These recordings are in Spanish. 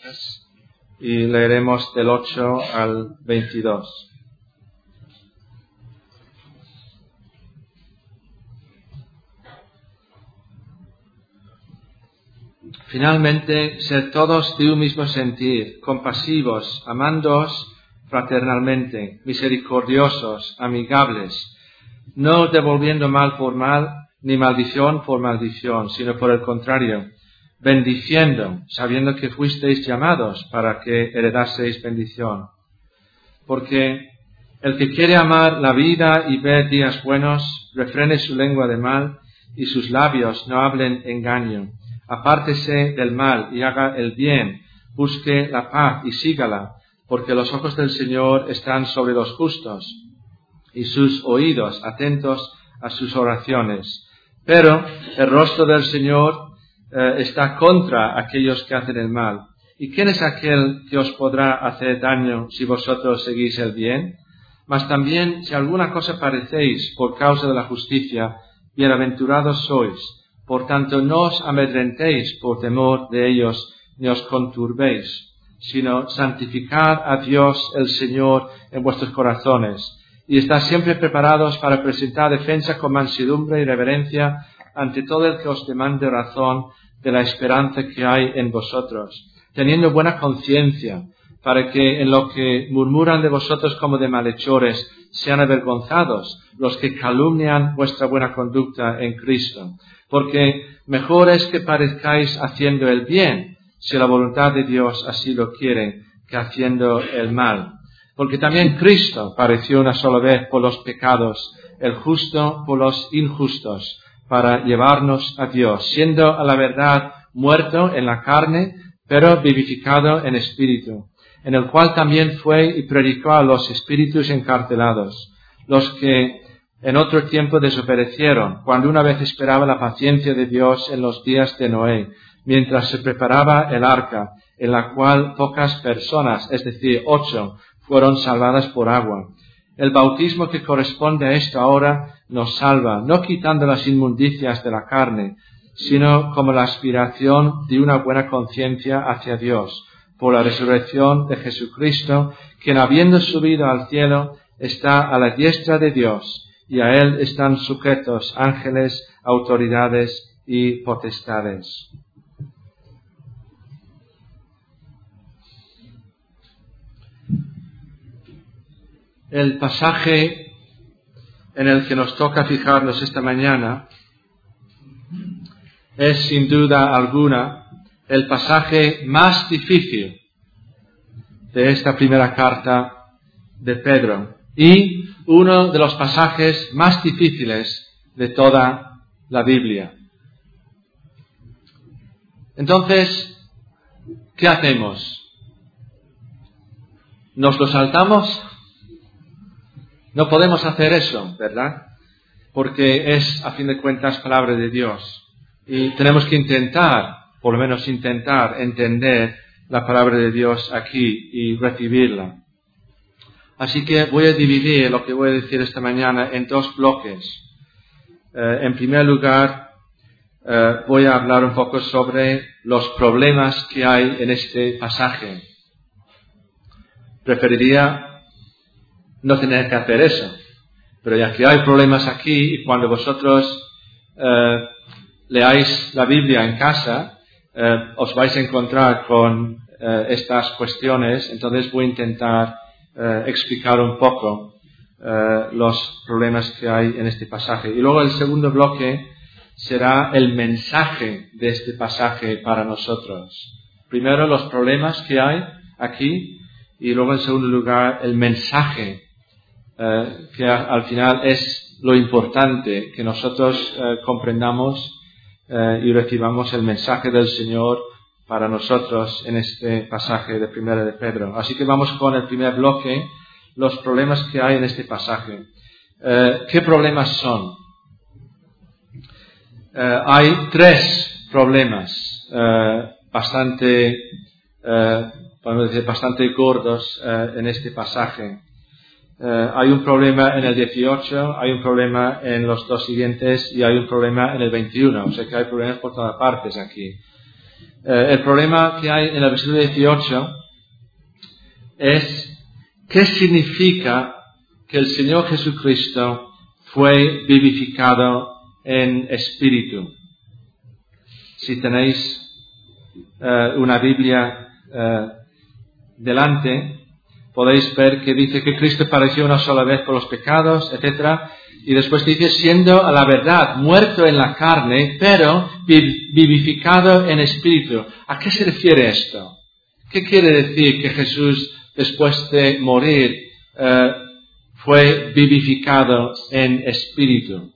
y leeremos del 8 al 22. Finalmente, sed todos de un mismo sentir, compasivos, amándoos fraternalmente, misericordiosos, amigables, no devolviendo mal por mal, ni maldición por maldición, sino por el contrario, bendiciendo, sabiendo que fuisteis llamados para que heredaseis bendición. Porque el que quiere amar la vida y ver días buenos, refrene su lengua de mal, y sus labios no hablen engaño. Apártese del mal y haga el bien, busque la paz y sígala, porque los ojos del Señor están sobre los justos, y sus oídos atentos a sus oraciones. Pero el rostro del Señor está contra aquellos que hacen el mal. ¿Y quién es aquel que os podrá hacer daño si vosotros seguís el bien? Mas también, si alguna cosa padecéis por causa de la justicia, bienaventurados sois. Por tanto, no os amedrentéis por temor de ellos, ni os conturbéis, sino santificad a Dios el Señor en vuestros corazones, y estad siempre preparados para presentar defensa con mansedumbre y reverencia ante todo el que os demande razón de la esperanza que hay en vosotros, teniendo buena conciencia, para que en lo que murmuran de vosotros como de malhechores sean avergonzados los que calumnian vuestra buena conducta en Cristo. Porque mejor es que parezcáis haciendo el bien, si la voluntad de Dios así lo quiere, que haciendo el mal. Porque también Cristo padeció una sola vez por los pecados, el justo por los injustos, para llevarnos a Dios, siendo a la verdad muerto en la carne, pero vivificado en espíritu, en el cual también fue y predicó a los espíritus encarcelados, los que en otro tiempo desobedecieron, cuando una vez esperaba la paciencia de Dios en los días de Noé, mientras se preparaba el arca, en la cual pocas personas, es decir, 8, fueron salvadas por agua. El bautismo que corresponde a esta hora nos salva, no quitando las inmundicias de la carne, sino como la aspiración de una buena conciencia hacia Dios, por la resurrección de Jesucristo, quien habiendo subido al cielo, está a la diestra de Dios, y a él están sujetos ángeles, autoridades y potestades. El pasaje en el que nos toca fijarnos esta mañana es sin duda alguna el pasaje más difícil de esta primera carta de Pedro y uno de los pasajes más difíciles de toda la Biblia. Entonces, ¿qué hacemos? ¿Nos lo saltamos? No podemos hacer eso, ¿verdad? Porque es, a fin de cuentas, palabra de Dios. Y tenemos que intentar, por lo menos intentar, entender la palabra de Dios aquí y recibirla. Así que voy a dividir lo que voy a decir esta mañana en dos bloques. En primer lugar, voy a hablar un poco sobre los problemas que hay en este pasaje. Preferiría no tener que hacer eso, pero ya que hay problemas aquí, y cuando vosotros leáis la Biblia en casa, os vais a encontrar con estas cuestiones, entonces voy a intentar explicar un poco los problemas que hay en este pasaje. Y luego el segundo bloque será el mensaje de este pasaje para nosotros. Primero los problemas que hay aquí y luego en segundo lugar el mensaje que al final es lo importante, que nosotros comprendamos y recibamos el mensaje del Señor para nosotros en este pasaje de Primera de Pedro. Así que vamos con el primer bloque, los problemas que hay en este pasaje. ¿Qué problemas son? Hay tres problemas bastante gordos en este pasaje. Hay un problema en el 18, hay un problema en los dos siguientes y hay un problema en el 21. O sea que hay problemas por todas partes aquí. El problema que hay en el versículo 18 es qué significa que el Señor Jesucristo fue vivificado en espíritu. Si tenéis una Biblia delante, podéis ver que dice que Cristo padeció una sola vez por los pecados, etc. Y después dice, siendo a la verdad muerto en la carne, pero vivificado en espíritu. ¿A qué se refiere esto? ¿Qué quiere decir que Jesús, después de morir, fue vivificado en espíritu?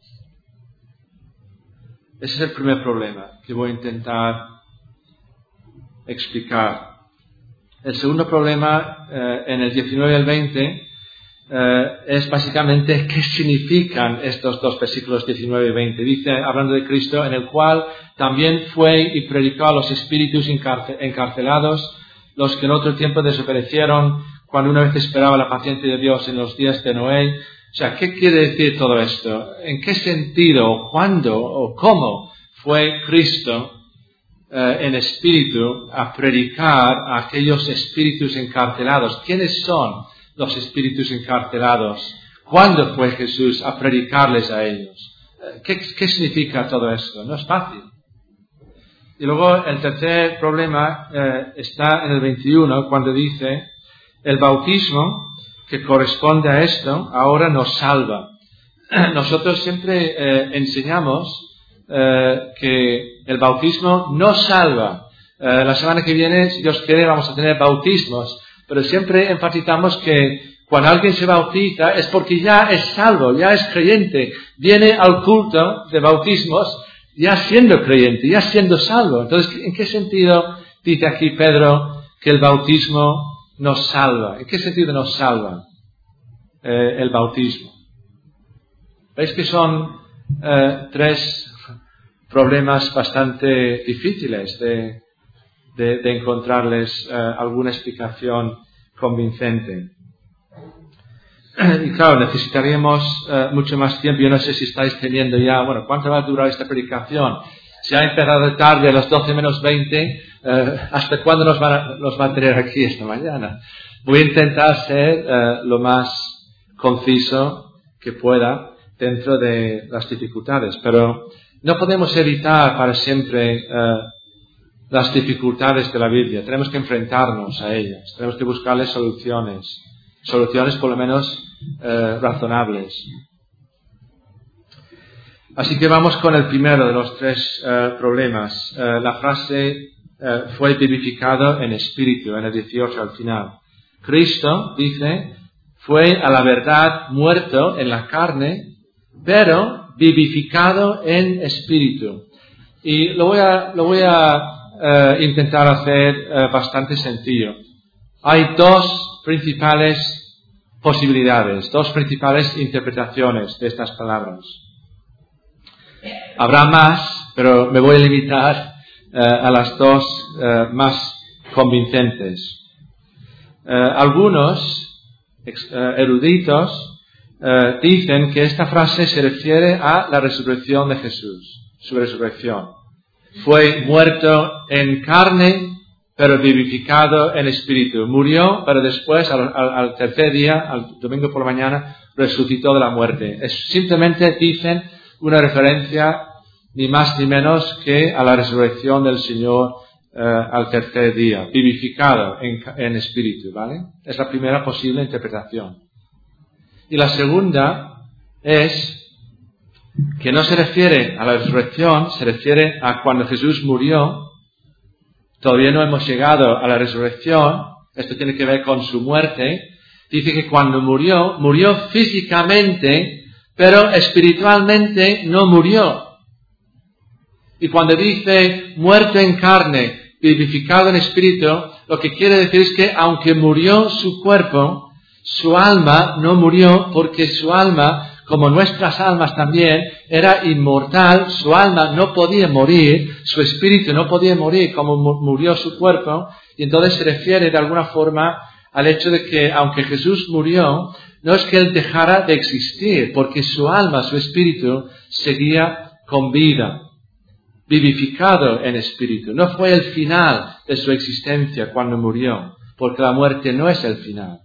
Ese es el primer problema que voy a intentar explicar. El segundo problema, en el 19 y el 20, es básicamente qué significan estos dos versículos 19 y 20. Dice, hablando de Cristo, en el cual también fue y predicó a los espíritus encarcelados, los que en otro tiempo desobedecieron, cuando una vez esperaba la paciencia de Dios en los días de Noé. O sea, ¿qué quiere decir todo esto? ¿En qué sentido, cuándo o cómo fue Cristo en espíritu a predicar a aquellos espíritus encarcelados? ¿Quiénes son los espíritus encarcelados? ¿Cuándo fue Jesús a predicarles a ellos? ¿Qué significa todo esto? No es fácil. Y luego el tercer problema está en el 21, cuando dice, el bautismo que corresponde a esto ahora nos salva. Nosotros siempre enseñamos que el bautismo nos salva. La semana que viene, si Dios quiere, vamos a tener bautismos, pero siempre enfatizamos que cuando alguien se bautiza es porque ya es salvo, ya es creyente, viene al culto de bautismos ya siendo creyente, ya siendo salvo. Entonces, ¿en qué sentido dice aquí Pedro que el bautismo nos salva? ¿En qué sentido nos salva el bautismo? ¿Veis que son tres problemas bastante difíciles de encontrarles alguna explicación convincente? Y claro, necesitaríamos mucho más tiempo. Yo no sé si estáis teniendo ya, ¿cuánto va a durar esta predicación? Si ha empezado tarde a las 12 menos 20, ¿hasta cuándo nos va a tener aquí esta mañana? Voy a intentar ser lo más conciso que pueda dentro de las dificultades, pero no podemos evitar para siempre las dificultades de la Biblia. Tenemos que enfrentarnos a ellas, tenemos que buscarles soluciones por lo menos razonables. Así que vamos con el primero de los tres problemas. La frase fue vivificado en espíritu, en el 18 al final. Cristo, dice, fue a la verdad muerto en la carne, pero vivificado en espíritu. Y lo voy a intentar hacer bastante sencillo. Hay dos principales posibilidades, dos principales interpretaciones de estas palabras. Habrá más, pero me voy a limitar a las dos más convincentes. Algunos eruditos dicen que esta frase se refiere a la resurrección de Jesús, su resurrección. Fue muerto en carne, pero vivificado en espíritu. Murió, pero después, al tercer día, al domingo por la mañana, resucitó de la muerte. Es simplemente, dicen, una referencia ni más ni menos que a la resurrección del Señor al tercer día, vivificado en espíritu, ¿vale? Es la primera posible interpretación. Y la segunda es que no se refiere a la resurrección, se refiere a cuando Jesús murió. Todavía no hemos llegado a la resurrección, esto tiene que ver con su muerte. Dice que cuando murió físicamente, pero espiritualmente no murió. Y cuando dice muerto en carne, vivificado en espíritu, lo que quiere decir es que aunque murió su cuerpo, su alma no murió, porque su alma, como nuestras almas también, era inmortal. Su alma no podía morir, su espíritu no podía morir como murió su cuerpo, y entonces se refiere de alguna forma al hecho de que aunque Jesús murió, no es que Él dejara de existir, porque su alma, su espíritu, seguía con vida. vivificado en espíritu. No fue el final de su existencia cuando murió, porque la muerte no es el final.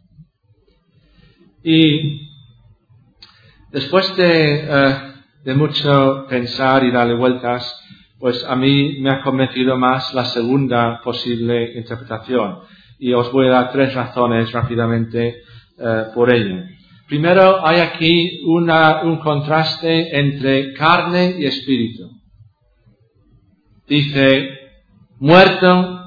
Y después de mucho pensar y darle vueltas, pues a mí me ha convencido más la segunda posible interpretación. Y os voy a dar 3 razones rápidamente por ello. Primero, hay aquí un contraste entre carne y espíritu. Dice, muerto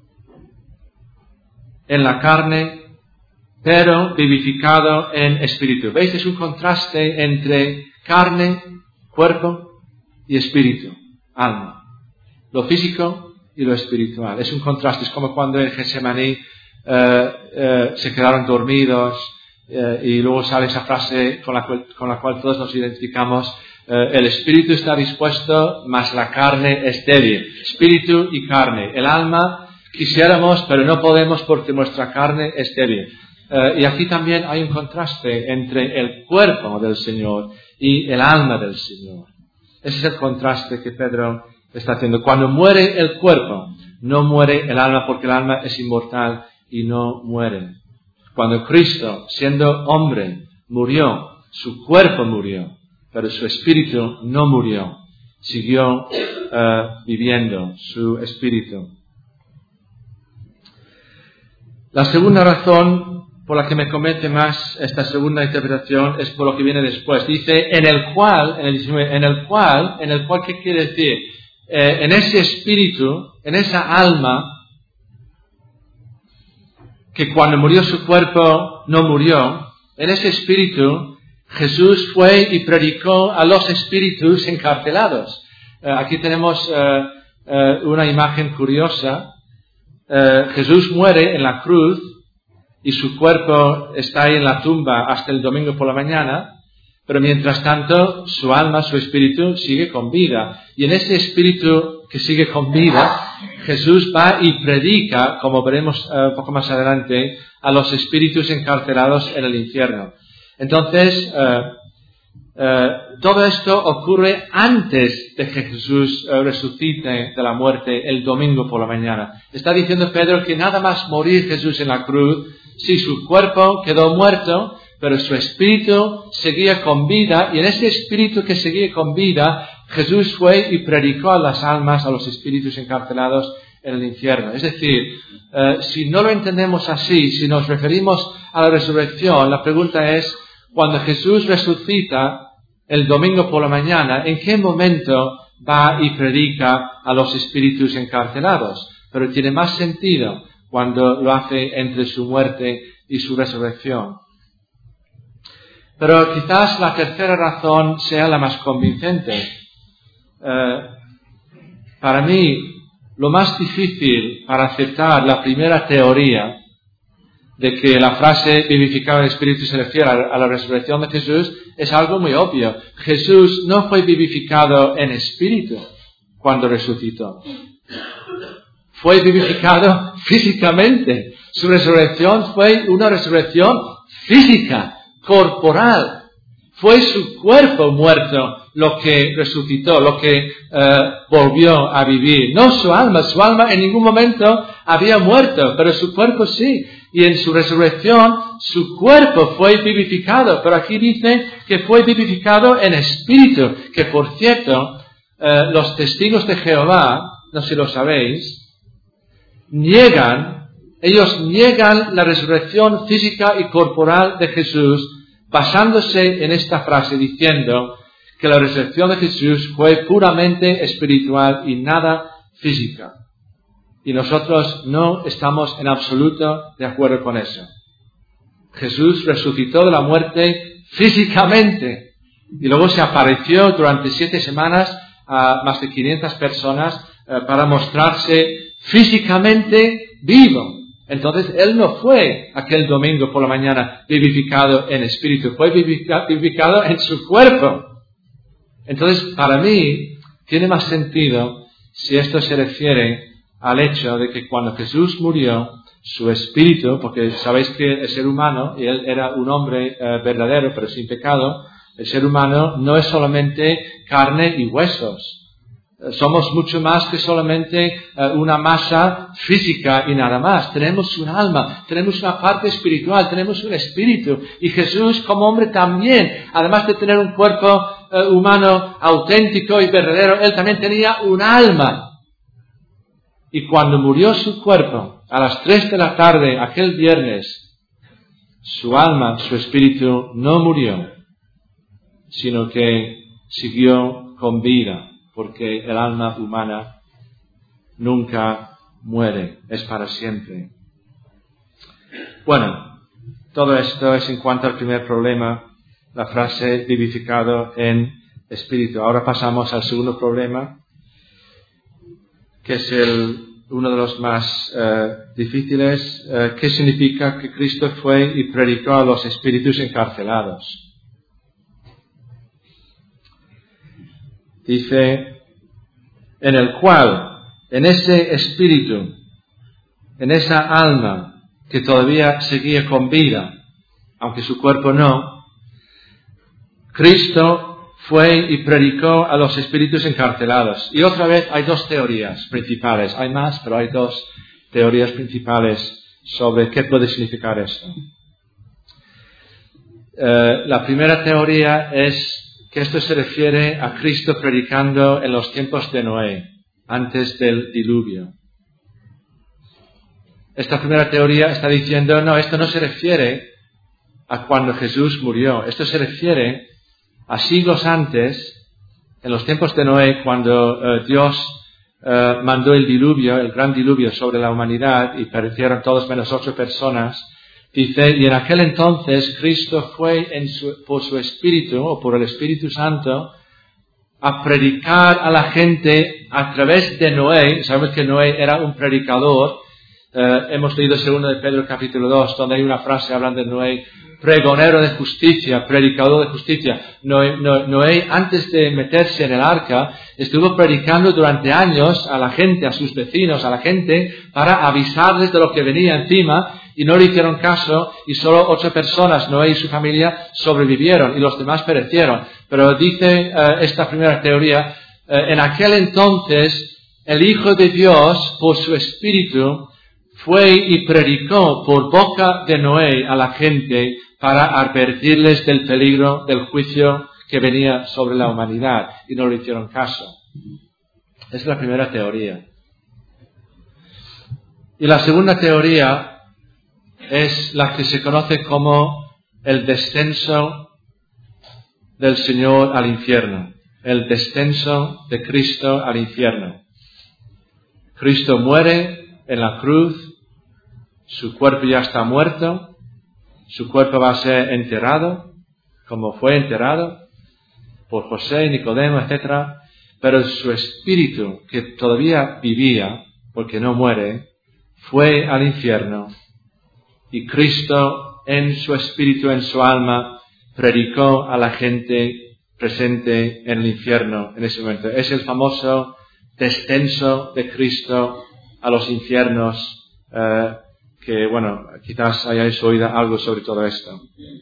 en la carne, pero vivificado en espíritu. ¿Veis? Es un contraste entre carne, cuerpo y espíritu, alma. Lo físico y lo espiritual. Es un contraste. Es como cuando en Getsemaní se quedaron dormidos y luego sale esa frase con la cual todos nos identificamos. El espíritu está dispuesto, mas la carne es débil. Espíritu y carne. El alma quisiéramos, pero no podemos porque nuestra carne es débil. Y aquí también hay un contraste entre el cuerpo del Señor y el alma del Señor. Ese es el contraste que Pedro está haciendo. Cuando muere el cuerpo, no muere el alma, porque el alma es inmortal y no muere. Cuando Cristo, siendo hombre, murió, su cuerpo murió, pero su espíritu no murió. Siguió viviendo su espíritu. La segunda razón por la que me convence más esta segunda interpretación es por lo que viene después. Dice, en el cual, ¿qué quiere decir? En ese espíritu, en esa alma, que cuando murió su cuerpo no murió, en ese espíritu Jesús fue y predicó a los espíritus encarcelados. Aquí tenemos una imagen curiosa. Jesús muere en la cruz y su cuerpo está ahí en la tumba hasta el domingo por la mañana, pero mientras tanto su alma, su espíritu sigue con vida. Y en ese espíritu que sigue con vida, Jesús va y predica, como veremos un poco más adelante, a los espíritus encarcelados en el infierno. Entonces, todo esto ocurre antes de que Jesús resucite de la muerte el domingo por la mañana. Está diciendo Pedro que nada más morir Jesús en la cruz, sí, su cuerpo quedó muerto, pero su espíritu seguía con vida, y en ese espíritu que seguía con vida, Jesús fue y predicó a las almas, a los espíritus encarcelados en el infierno. Es decir, si no lo entendemos así, si nos referimos a la resurrección, la pregunta es, cuando Jesús resucita el domingo por la mañana, ¿en qué momento va y predica a los espíritus encarcelados? Pero tiene más sentido cuando lo hace entre su muerte y su resurrección. Pero quizás la tercera razón sea la más convincente. Para mí, lo más difícil para aceptar la primera teoría de que la frase vivificado en espíritu se refiere a la resurrección de Jesús es algo muy obvio. Jesús no fue vivificado en espíritu cuando resucitó. Fue vivificado físicamente. Su resurrección fue una resurrección física, corporal. Fue su cuerpo muerto lo que resucitó, lo que volvió a vivir. No su alma. Su alma en ningún momento había muerto, pero su cuerpo sí. Y en su resurrección, su cuerpo fue vivificado. Pero aquí dice que fue vivificado en espíritu. Que por cierto, los testigos de Jehová, no sé si lo sabéis, ellos niegan la resurrección física y corporal de Jesús, basándose en esta frase, diciendo que la resurrección de Jesús fue puramente espiritual y nada física. Y nosotros no estamos en absoluto de acuerdo con eso. Jesús resucitó de la muerte físicamente y luego se apareció durante 7 semanas a más de 500 personas para mostrarse físicamente vivo. Entonces, Él no fue aquel domingo por la mañana vivificado en espíritu, fue vivificado en su cuerpo. Entonces, para mí, tiene más sentido si esto se refiere al hecho de que cuando Jesús murió, su espíritu, porque sabéis que el ser humano, y Él era un hombre verdadero, pero sin pecado, el ser humano no es solamente carne y huesos. Somos mucho más que solamente una masa física y nada más. Tenemos un alma, tenemos una parte espiritual, tenemos un espíritu. Y Jesús como hombre también, además de tener un cuerpo humano auténtico y verdadero, Él también tenía un alma. Y cuando murió su cuerpo, a las 3 de la tarde, aquel viernes, su alma, su espíritu no murió, sino que siguió con vida. Porque el alma humana nunca muere, es para siempre. Bueno, todo esto es en cuanto al primer problema, la frase vivificado en espíritu. Ahora pasamos al segundo problema, que es uno de los más difíciles. ¿Qué significa que Cristo fue y predicó a los espíritus encarcelados? Dice, en el cual, en ese espíritu, en esa alma que todavía seguía con vida, aunque su cuerpo no, Cristo fue y predicó a los espíritus encarcelados. Y otra vez hay dos teorías principales. Hay más, pero hay dos teorías principales sobre qué puede significar esto. La primera teoría es que esto se refiere a Cristo predicando en los tiempos de Noé, antes del diluvio. Esta primera teoría está diciendo, no, esto no se refiere a cuando Jesús murió, esto se refiere a siglos antes, en los tiempos de Noé, cuando Dios mandó el diluvio, el gran diluvio sobre la humanidad, y perecieron todos menos 8 personas. Dice, y en aquel entonces Cristo fue por su Espíritu, o por el Espíritu Santo, a predicar a la gente a través de Noé. Sabemos que Noé era un predicador. Hemos leído 2 de Pedro capítulo 2, donde hay una frase hablando de Noé, pregonero de justicia, predicador de justicia. Noé, antes de meterse en el arca, estuvo predicando durante años a la gente, a sus vecinos, a la gente, para avisarles de lo que venía encima, y no le hicieron caso, y solo 8 personas, Noé y su familia, sobrevivieron, y los demás perecieron. Pero dice esta primera teoría, en aquel entonces, el Hijo de Dios, por su Espíritu, fue y predicó por boca de Noé a la gente para advertirles del peligro del juicio que venía sobre la humanidad, y no le hicieron caso. Esa es la primera teoría. Y la segunda teoría es la que se conoce como el descenso del Señor al infierno, el descenso de Cristo al infierno. Cristo muere en la cruz, su cuerpo ya está muerto, su cuerpo va a ser enterrado, como fue enterrado por José, Nicodemo, etc. Pero su espíritu, que todavía vivía, porque no muere, fue al infierno. Y Cristo, en su espíritu, en su alma, predicó a la gente presente en el infierno en ese momento. Es el famoso descenso de Cristo a los infiernos, que, bueno, quizás hayáis oído algo sobre todo esto.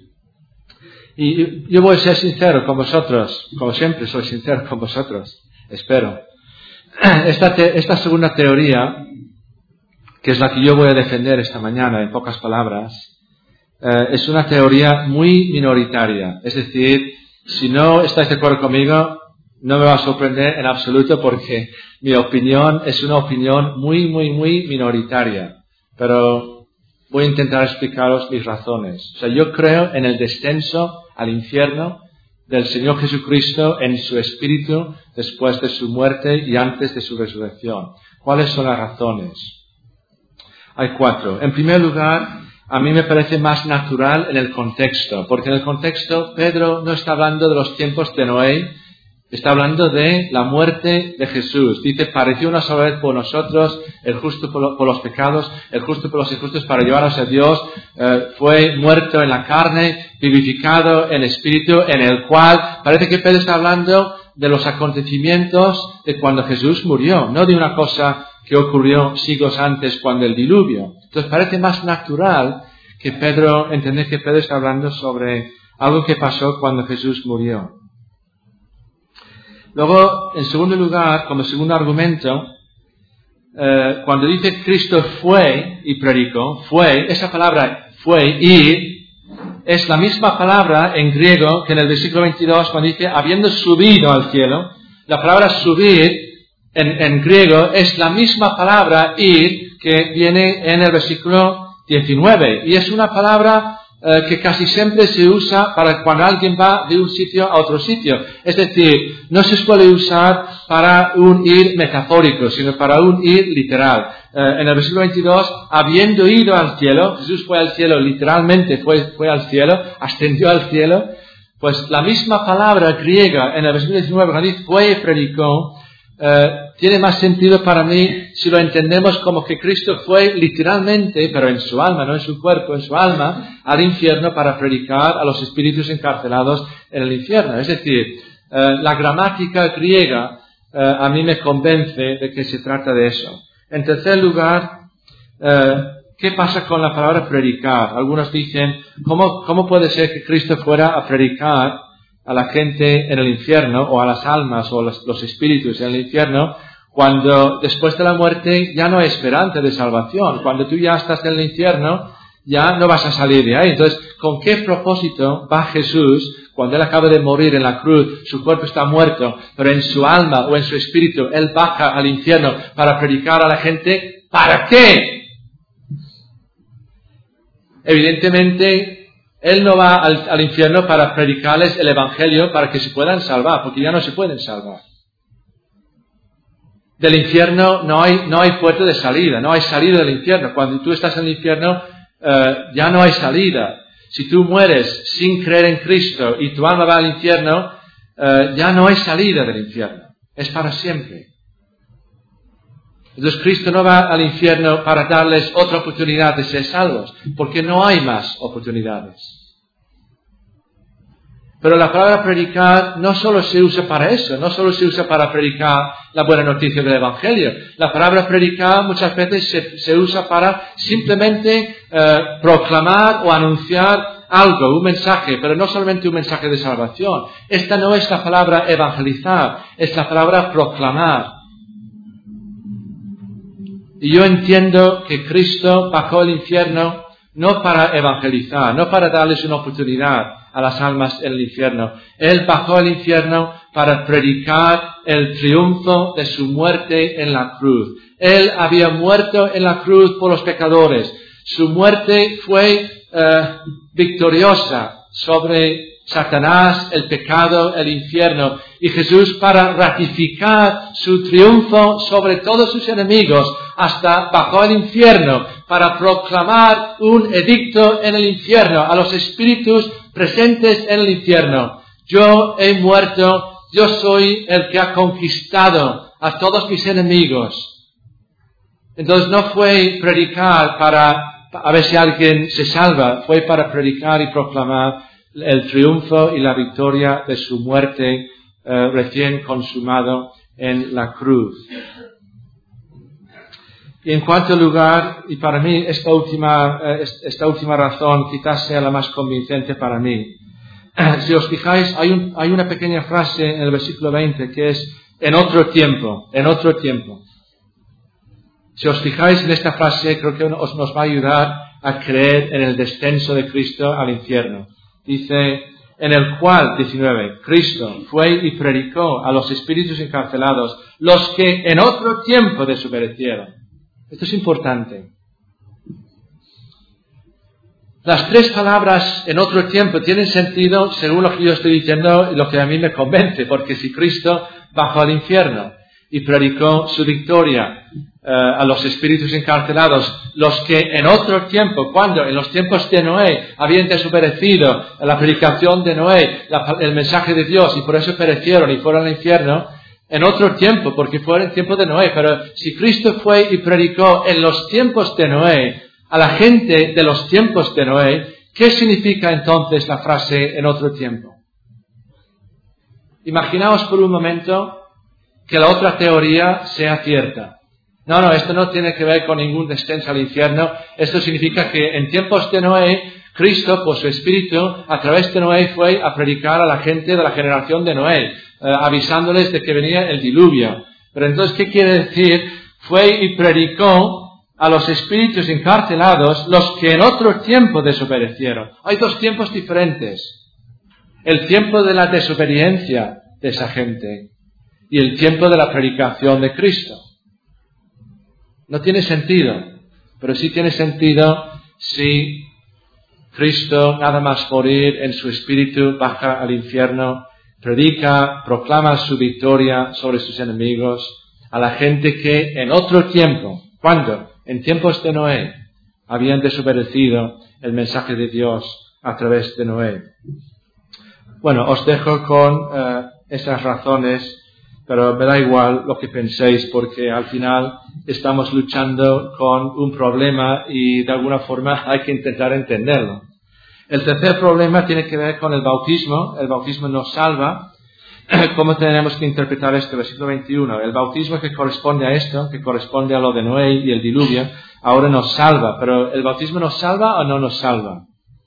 Y yo voy a ser sincero con vosotros, como siempre soy sincero con vosotros, espero. Esta segunda teoría, que es la que yo voy a defender esta mañana, en pocas palabras, es una teoría muy minoritaria. Es decir, si no estáis de acuerdo conmigo, no me va a sorprender en absoluto, porque mi opinión es una opinión muy, muy, muy minoritaria. Pero voy a intentar explicaros mis razones. O sea, yo creo en el descenso al infierno del Señor Jesucristo en su espíritu después de su muerte y antes de su resurrección. ¿Cuáles son las razones? Hay 4. En primer lugar, a mí me parece más natural en el contexto, porque en el contexto Pedro no está hablando de los tiempos de Noé, está hablando de la muerte de Jesús. Dice, pareció una sola vez por nosotros, el justo por los pecados, el justo por los injustos, para llevarnos a Dios. Fue muerto en la carne, vivificado en espíritu, en el cual, parece que Pedro está hablando de los acontecimientos de cuando Jesús murió, no de una cosa que ocurrió siglos antes cuando el diluvio. Entonces parece más natural que entender que Pedro está hablando sobre algo que pasó cuando Jesús murió. Luego, en segundo lugar, como segundo argumento, cuando dice Cristo fue y predicó, fue, esa palabra fue, ir, es la misma palabra en griego que en el versículo 22 cuando dice habiendo subido al cielo. La palabra subir en griego es la misma palabra ir que viene en el versículo 19 y es una palabra que casi siempre se usa para cuando alguien va de un sitio a otro sitio. Es decir, no se suele usar para un ir metafórico, sino para un ir literal. En el versículo 22, habiendo ido al cielo, Jesús fue al cielo, literalmente fue al cielo, ascendió al cielo, pues la misma palabra griega en el versículo 19, cuando dice fue y predicó, tiene más sentido para mí si lo entendemos como que Cristo fue literalmente, pero en su alma, no en su cuerpo, en su alma, al infierno para predicar a los espíritus encarcelados en el infierno. Es decir, la gramática griega a mí me convence de que se trata de eso. En tercer lugar, ¿qué pasa con la palabra predicar? Algunos dicen, ¿cómo puede ser que Cristo fuera a predicar a la gente en el infierno, o a las almas, o los espíritus en el infierno, cuando después de la muerte ya no hay esperanza de salvación? Cuando tú ya estás en el infierno, ya no vas a salir de ahí. Entonces, ¿con qué propósito va Jesús, cuando Él acaba de morir en la cruz, su cuerpo está muerto, pero en su alma o en su espíritu, Él baja al infierno para predicar a la gente? ¿Para qué? Evidentemente, Él no va al infierno para predicarles el Evangelio para que se puedan salvar, porque ya no se pueden salvar. Del infierno no hay puerta de salida, no hay salida del infierno. Cuando tú estás en el infierno, ya no hay salida. Si tú mueres sin creer en Cristo y tu alma va al infierno, ya no hay salida del infierno. Es para siempre. Entonces Cristo no va al infierno para darles otra oportunidad de ser salvos, porque no hay más oportunidades. Pero la palabra predicar no solo se usa para eso, no solo se usa para predicar la buena noticia del Evangelio. La palabra predicar muchas veces se usa para simplemente proclamar o anunciar algo, un mensaje, pero no solamente un mensaje de salvación. Esta no es la palabra evangelizar, es la palabra proclamar. Y yo entiendo que Cristo bajó al infierno no para evangelizar, no para darles una oportunidad a las almas en el infierno. Él bajó al infierno para predicar el triunfo de su muerte en la cruz. Él había muerto en la cruz por los pecadores. Su muerte fue victoriosa sobre Satanás, el pecado, el infierno. Y Jesús, para ratificar su triunfo sobre todos sus enemigos, hasta bajó al infierno para proclamar un edicto en el infierno a los espíritus presentes en el infierno. Yo he muerto, yo soy el que ha conquistado a todos mis enemigos. Entonces no fue predicar para a ver si alguien se salva, fue para predicar y proclamar el triunfo y la victoria de su muerte recién consumado en la cruz. Y en cuarto lugar, y para mí esta última razón quizás sea la más convincente para mí. Si os fijáis, hay una pequeña frase en el versículo 20 que es en otro tiempo. Si os fijáis en esta frase, creo que nos va a ayudar a creer en el descenso de Cristo al infierno. Dice, en el cual, 19, Cristo fue y predicó a los espíritus encarcelados, los que en otro tiempo desobedecieron. Esto es importante. Las tres palabras en otro tiempo tienen sentido según lo que yo estoy diciendo y lo que a mí me convence, porque si Cristo bajó al infierno y predicó su victoria a los espíritus encarcelados, los que en otro tiempo, cuando en los tiempos de Noé habían desobedecido la predicación de Noé, el mensaje de Dios, y por eso perecieron y fueron al infierno, en otro tiempo, porque fue en el tiempo de Noé. Pero si Cristo fue y predicó en los tiempos de Noé a la gente de los tiempos de Noé, ¿qué significa entonces la frase en otro tiempo? Imaginaos por un momento que la otra teoría sea cierta. No, esto no tiene que ver con ningún descenso al infierno. Esto significa que en tiempos de Noé, Cristo, por su Espíritu, a través de Noé fue a predicar a la gente de la generación de Noé. avisándoles de que venía el diluvio. Pero entonces, ¿qué quiere decir? Fue y predicó a los espíritus encarcelados, los que en otro tiempo desobedecieron. Hay dos tiempos diferentes. El tiempo de la desobediencia de esa gente y el tiempo de la predicación de Cristo. No tiene sentido, pero sí tiene sentido si Cristo, nada más morir en su espíritu, baja al infierno, predica, proclama su victoria sobre sus enemigos a la gente que en otro tiempo, ¿cuándo? En tiempos de Noé, habían desobedecido el mensaje de Dios a través de Noé. Bueno, os dejo con esas razones, pero me da igual lo que penséis, porque al final estamos luchando con un problema y de alguna forma hay que intentar entenderlo. El tercer problema tiene que ver con el bautismo. El bautismo nos salva. ¿Cómo tenemos que interpretar este versículo 21? El bautismo que corresponde a esto, que corresponde a lo de Noé y el diluvio, ahora nos salva. Pero ¿el bautismo nos salva o no nos salva?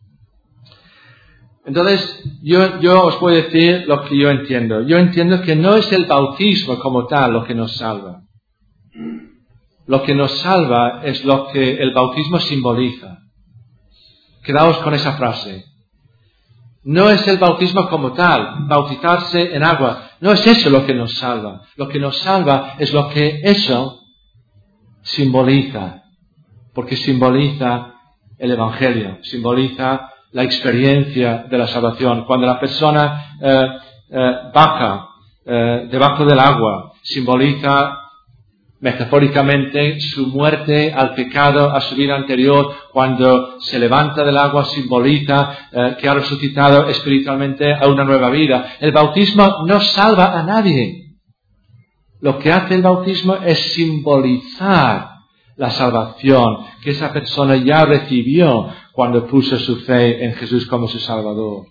Entonces, yo os voy a decir lo que yo entiendo. Yo entiendo que no es el bautismo como tal lo que nos salva. Lo que nos salva es lo que el bautismo simboliza. Quedaos con esa frase. No es el bautismo como tal, bautizarse en agua. No es eso lo que nos salva. Lo que nos salva es lo que eso simboliza. Porque simboliza el Evangelio, simboliza la experiencia de la salvación. Cuando la persona baja debajo del agua, simboliza metafóricamente su muerte al pecado, a su vida anterior. Cuando se levanta del agua, simboliza que ha resucitado espiritualmente a una nueva vida. El bautismo no salva a nadie. Lo que hace el bautismo es simbolizar la salvación que esa persona ya recibió cuando puso su fe en Jesús como su Salvador.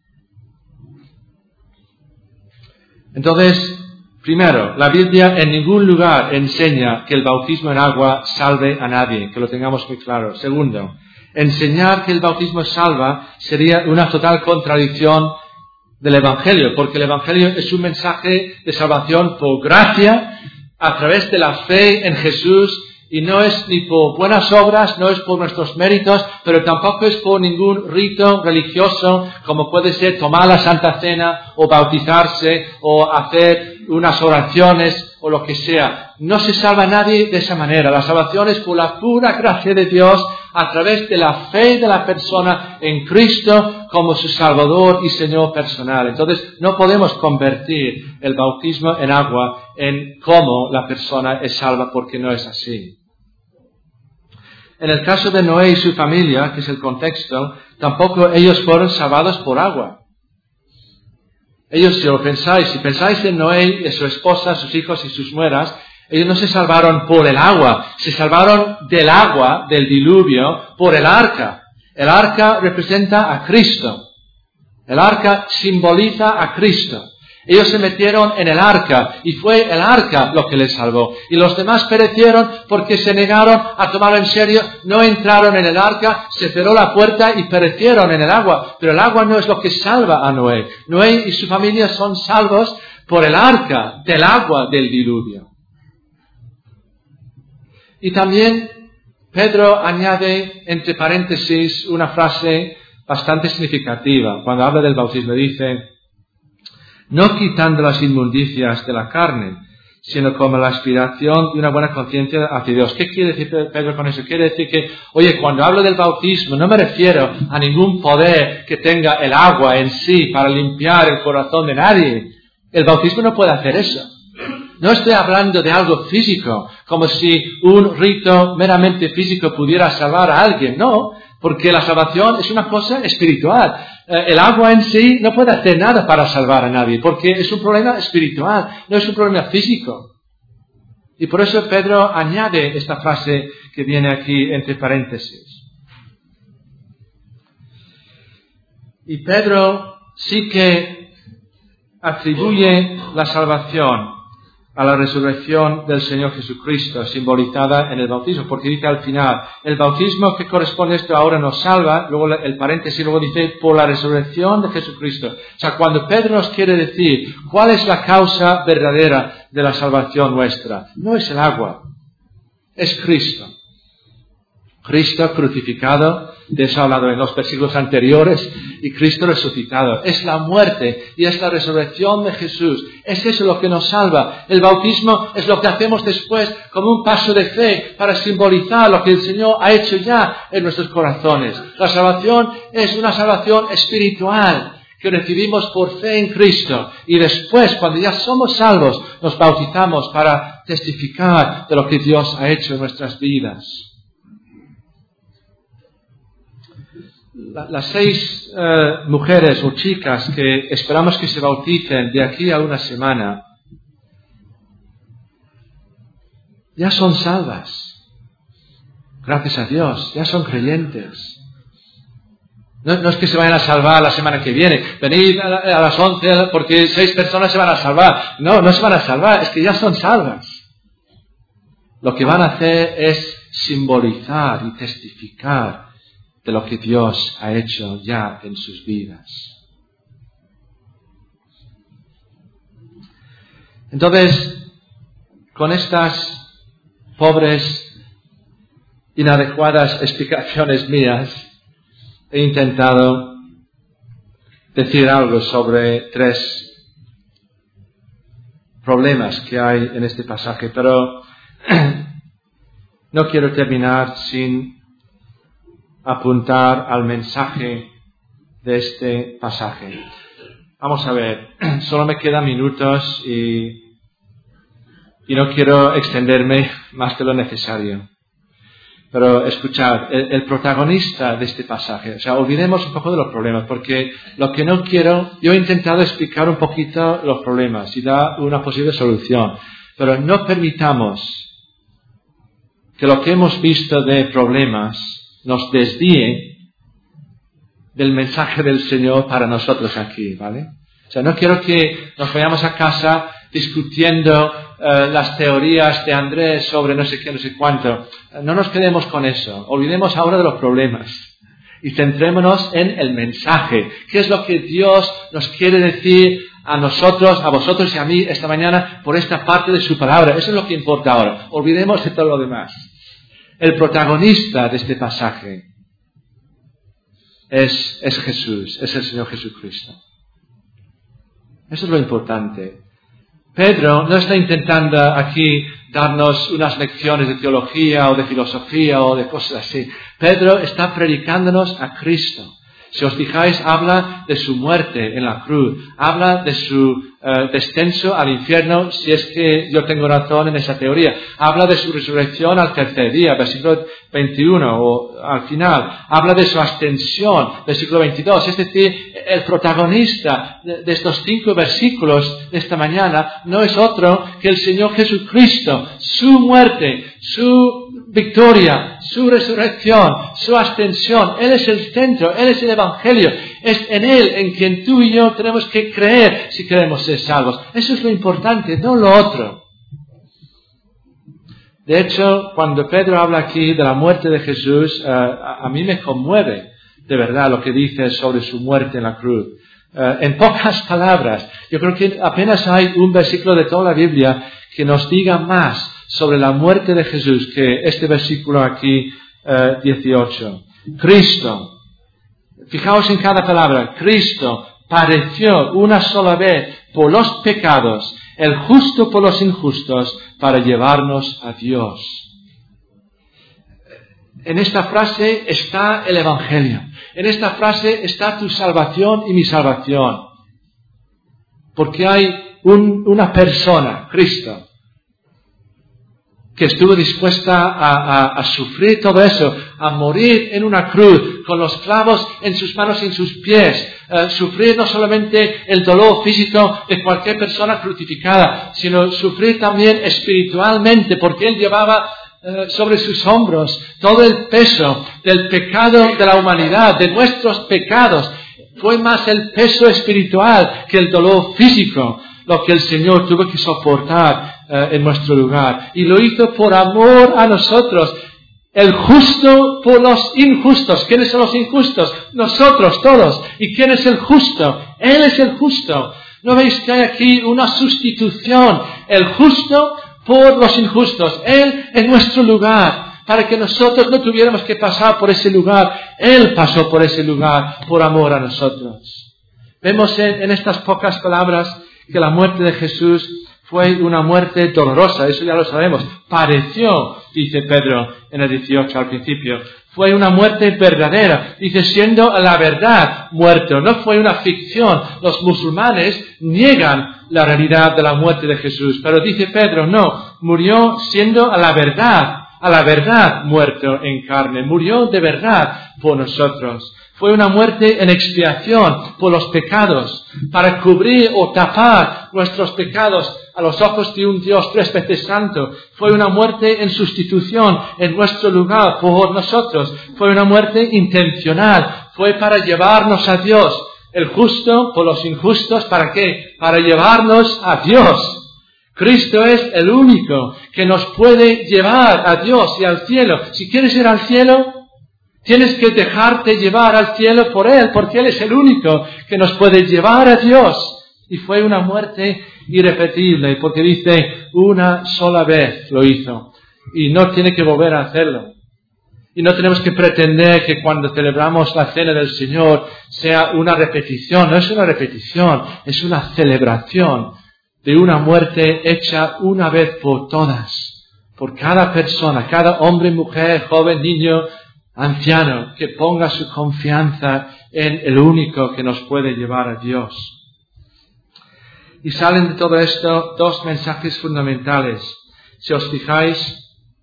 Entonces, primero, la Biblia en ningún lugar enseña que el bautismo en agua salve a nadie, que lo tengamos muy claro. Segundo, enseñar que el bautismo salva sería una total contradicción del Evangelio, porque el Evangelio es un mensaje de salvación por gracia, a través de la fe en Jesús, y no es ni por buenas obras, no es por nuestros méritos, pero tampoco es por ningún rito religioso, como puede ser tomar la Santa Cena, o bautizarse, o hacer unas oraciones, o lo que sea. No se salva a nadie de esa manera. La salvación es por la pura gracia de Dios, a través de la fe de la persona en Cristo como su Salvador y Señor personal. Entonces, no podemos convertir el bautismo en agua en cómo la persona es salva, porque no es así. En el caso de Noé y su familia, que es el contexto, tampoco ellos fueron salvados por agua. Ellos, si pensáis en Noé y su esposa, sus hijos y sus nueras, ellos no se salvaron por el agua, se salvaron del agua, del diluvio, por el arca. El arca representa a Cristo. El arca simboliza a Cristo. Ellos se metieron en el arca y fue el arca lo que les salvó. Y los demás perecieron porque se negaron a tomarlo en serio, no entraron en el arca, se cerró la puerta y perecieron en el agua. Pero el agua no es lo que salva a Noé. Noé y su familia son salvos por el arca, del agua del diluvio. Y también Pedro añade entre paréntesis una frase bastante significativa. Cuando habla del bautismo dice: no quitando las inmundicias de la carne, sino como la aspiración de una buena conciencia hacia Dios. ¿Qué quiere decir Pedro con eso? Quiere decir que, oye, cuando hablo del bautismo, no me refiero a ningún poder que tenga el agua en sí para limpiar el corazón de nadie. El bautismo no puede hacer eso. No estoy hablando de algo físico, como si un rito meramente físico pudiera salvar a alguien. No, porque la salvación es una cosa espiritual. El agua en sí no puede hacer nada para salvar a nadie, porque es un problema espiritual, no es un problema físico. Y por eso Pedro añade esta frase que viene aquí entre paréntesis. Y Pedro sí que atribuye la salvación a la resurrección del Señor Jesucristo, simbolizada en el bautismo, porque dice al final, el bautismo que corresponde a esto ahora nos salva, luego el paréntesis, luego dice, por la resurrección de Jesucristo. O sea, cuando Pedro nos quiere decir cuál es la causa verdadera de la salvación nuestra, no es el agua, es Cristo. Cristo crucificado, de eso ha hablado en los versículos anteriores, y Cristo resucitado. Es la muerte y es la resurrección de Jesús. Es eso lo que nos salva. El bautismo es lo que hacemos después como un paso de fe para simbolizar lo que el Señor ha hecho ya en nuestros corazones. La salvación es una salvación espiritual que recibimos por fe en Cristo. Y después, cuando ya somos salvos, nos bautizamos para testificar de lo que Dios ha hecho en nuestras vidas. Las 6 mujeres o chicas que esperamos que se bauticen de aquí a una semana ya son salvas. Gracias a Dios, ya son creyentes. No es que se vayan a salvar la semana que viene. Venid a las 11 porque 6 personas se van a salvar. No se van a salvar, es que ya son salvas. Lo que van a hacer es simbolizar y testificar de lo que Dios ha hecho ya en sus vidas. Entonces, con estas pobres, inadecuadas explicaciones mías, he intentado decir algo sobre 3 problemas que hay en este pasaje, pero no quiero terminar sin apuntar al mensaje de este pasaje. Vamos a ver, solo me quedan minutos y no quiero extenderme más que lo necesario. Pero escuchad, el protagonista de este pasaje, o sea, olvidemos un poco de los problemas, porque lo que no quiero, yo he intentado explicar un poquito los problemas y dar una posible solución, pero no permitamos que lo que hemos visto de problemas nos desvíe del mensaje del Señor para nosotros aquí, ¿vale? O sea, no quiero que nos vayamos a casa discutiendo las teorías de Andrés sobre no sé qué, no sé cuánto. No nos quedemos con eso. Olvidemos ahora de los problemas y centrémonos en el mensaje. ¿Qué es lo que Dios nos quiere decir a nosotros, a vosotros y a mí esta mañana por esta parte de su palabra? Eso es lo que importa ahora. Olvidemos de todo lo demás. El protagonista de este pasaje es Jesús, es el Señor Jesucristo. Eso es lo importante. Pedro no está intentando aquí darnos unas lecciones de teología o de filosofía o de cosas así. Pedro está predicándonos a Cristo. Si os fijáis, habla de su muerte en la cruz, habla de su descenso al infierno, si es que yo tengo razón en esa teoría, habla de su resurrección al tercer día, versículo 21, o al final, habla de su ascensión, versículo 22, es decir, el protagonista de estos 5 versículos de esta mañana no es otro que el Señor Jesucristo, su muerte, su victoria, su resurrección, su ascensión. Él es el centro, Él es el Evangelio. Es en Él en quien tú y yo tenemos que creer si queremos ser salvos. Eso es lo importante, no lo otro. De hecho, cuando Pedro habla aquí de la muerte de Jesús, a mí me conmueve de verdad lo que dice sobre su muerte en la cruz. En pocas palabras, yo creo que apenas hay un versículo de toda la Biblia que nos diga más sobre la muerte de Jesús que este versículo aquí, 18. Cristo, fijaos en cada palabra, Cristo padeció una sola vez por los pecados, el justo por los injustos, para llevarnos a Dios. En esta frase está el Evangelio. En esta frase está tu salvación y mi salvación. Porque hay una persona, Cristo, que estuvo dispuesta a sufrir todo eso, a morir en una cruz, con los clavos en sus manos y en sus pies, sufrir no solamente el dolor físico de cualquier persona crucificada, sino sufrir también espiritualmente, porque Él llevaba sobre sus hombros todo el peso del pecado de la humanidad, de nuestros pecados. Fue más el peso espiritual que el dolor físico. lo que el Señor tuvo que soportar en nuestro lugar. Y lo hizo por amor a nosotros. El justo por los injustos. ¿Quiénes son los injustos? Nosotros todos. ¿Y quién es el justo? Él es el justo. ¿No veis que hay aquí una sustitución? El justo por los injustos. Él en nuestro lugar. Para que nosotros no tuviéramos que pasar por ese lugar. Él pasó por ese lugar por amor a nosotros. Vemos en estas pocas palabras que la muerte de Jesús fue una muerte dolorosa, eso ya lo sabemos. Pareció, dice Pedro en el 18 al principio, fue una muerte verdadera, dice siendo la verdad muerto, no fue una ficción. Los musulmanes niegan la realidad de la muerte de Jesús, pero dice Pedro, no, murió siendo a la verdad muerto en carne, murió de verdad por nosotros. Fue una muerte en expiación por los pecados, para cubrir o tapar nuestros pecados a los ojos de un Dios 3 veces santo. Fue una muerte en sustitución en nuestro lugar por nosotros. Fue una muerte intencional. Fue para llevarnos a Dios. El justo por los injustos, ¿para qué? Para llevarnos a Dios. Cristo es el único que nos puede llevar a Dios y al cielo. Si quieres ir al cielo, tienes que dejarte llevar al cielo por Él, porque Él es el único que nos puede llevar a Dios. Y fue una muerte irrepetible, porque dice, una sola vez lo hizo. Y no tiene que volver a hacerlo. Y no tenemos que pretender que cuando celebramos la cena del Señor sea una repetición. No es una repetición, es una celebración de una muerte hecha una vez por todas. Por cada persona, cada hombre, mujer, joven, niño, anciano, que ponga su confianza en el único que nos puede llevar a Dios. Y salen de todo esto dos mensajes fundamentales. Si os fijáis,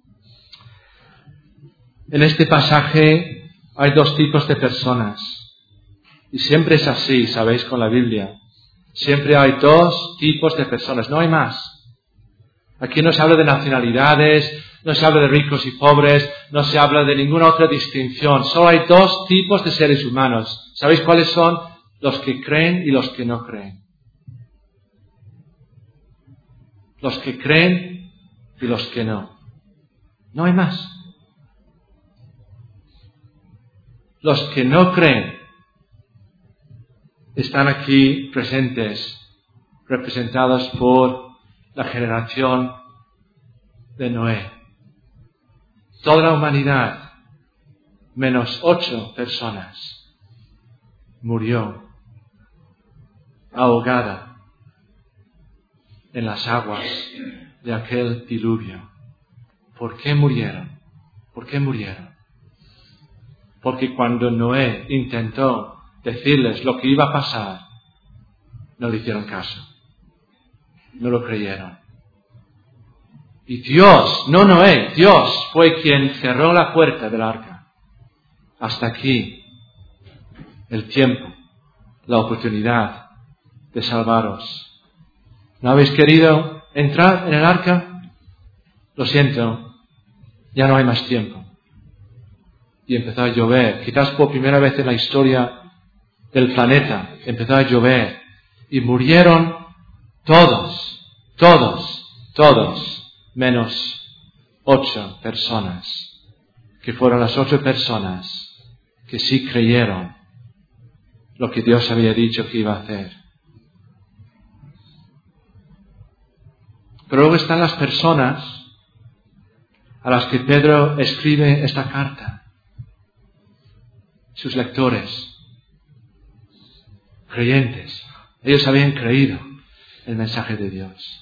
en este pasaje hay dos tipos de personas. Y siempre es así, sabéis, con la Biblia. Siempre hay dos tipos de personas, no hay más. Aquí no se habla de nacionalidades, no se habla de ricos y pobres, no se habla de ninguna otra distinción. Solo hay dos tipos de seres humanos. ¿Sabéis cuáles son? Los que creen y los que no creen. Los que creen y los que no. No hay más. Los que no creen están aquí presentes, representados por la generación de Noé. Toda la humanidad, menos 8 personas, murió ahogada en las aguas de aquel diluvio. ¿Por qué murieron? ¿Por qué murieron? Porque cuando Noé intentó decirles lo que iba a pasar, no le hicieron caso. No lo creyeron. Y Dios, no Noé, Dios fue quien cerró la puerta del arca. Hasta aquí el tiempo, la oportunidad de salvaros. ¿No habéis querido entrar en el arca? Lo siento, ya no hay más tiempo. Y empezó a llover, quizás por primera vez en la historia del planeta, empezó a llover. Y murieron todos, menos 8 personas, que fueron las 8 personas que sí creyeron lo que Dios había dicho que iba a hacer. Pero luego están las personas a las que Pedro escribe esta carta. Sus lectores, creyentes. Ellos habían creído el mensaje de Dios.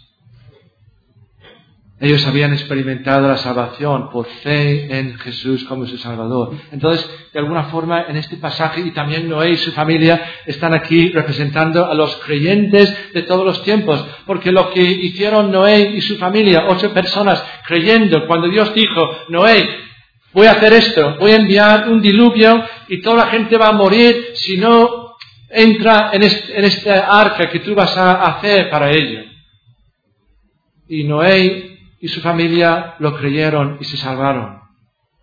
Ellos habían experimentado la salvación por fe en Jesús como su Salvador. Entonces, de alguna forma, en este pasaje, y también Noé y su familia están aquí representando a los creyentes de todos los tiempos. Porque lo que hicieron Noé y su familia, 8 personas creyendo, cuando Dios dijo, Noé, voy a hacer esto, voy a enviar un diluvio y toda la gente va a morir si no entra en esta arca que tú vas a hacer para ello. Y Noé y su familia lo creyeron y se salvaron.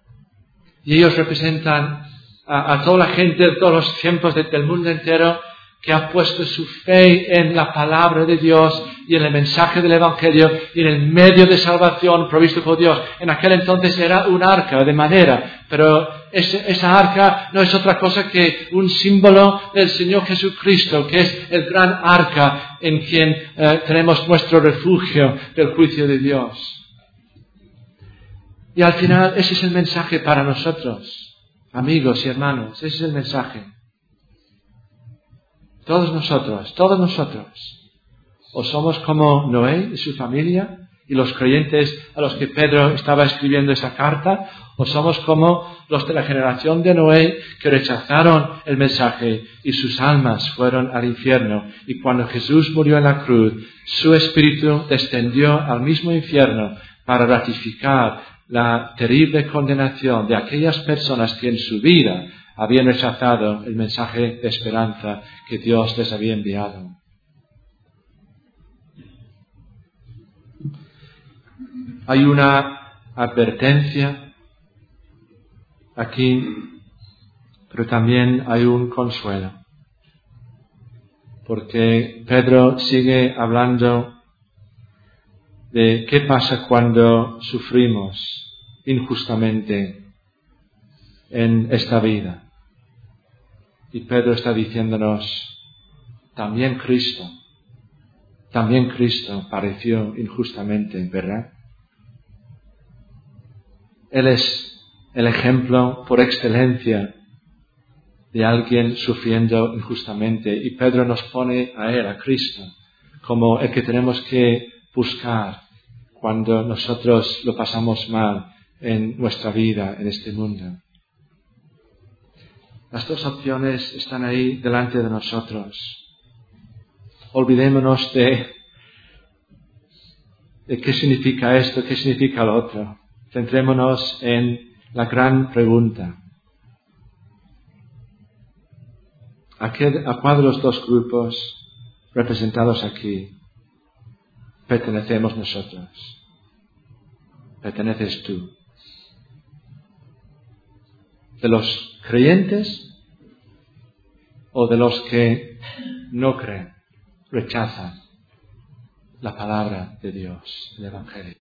Y ellos representan a toda la gente de todos los tiempos del mundo entero que ha puesto su fe en la palabra de Dios y en el mensaje del Evangelio y en el medio de salvación provisto por Dios. En aquel entonces era un arca de madera, pero esa arca no es otra cosa que un símbolo del Señor Jesucristo, que es el gran arca en quien tenemos nuestro refugio del juicio de Dios. Y al final ese es el mensaje para nosotros, amigos y hermanos, ese es el mensaje. Todos nosotros, o somos como Noé y su familia y los creyentes a los que Pedro estaba escribiendo esa carta, o somos como los de la generación de Noé que rechazaron el mensaje y sus almas fueron al infierno. Y cuando Jesús murió en la cruz, su espíritu descendió al mismo infierno para ratificar la terrible condenación de aquellas personas que en su vida habían rechazado el mensaje de esperanza que Dios les había enviado. Hay una advertencia aquí, pero también hay un consuelo, porque Pedro sigue hablando de qué pasa cuando sufrimos injustamente en esta vida. Y Pedro está diciéndonos, también Cristo padeció injustamente, ¿verdad? Él es el ejemplo por excelencia de alguien sufriendo injustamente. Y Pedro nos pone a él, a Cristo, como el que tenemos que buscar cuando nosotros lo pasamos mal en nuestra vida, en este mundo. Las dos opciones están ahí delante de nosotros. Olvidémonos de qué significa esto, qué significa lo otro. Centrémonos en la gran pregunta. ¿A cuál de los dos grupos representados aquí pertenecemos nosotros? ¿Perteneces tú? ¿De los creyentes o de los que no creen, rechazan la palabra de Dios, el Evangelio?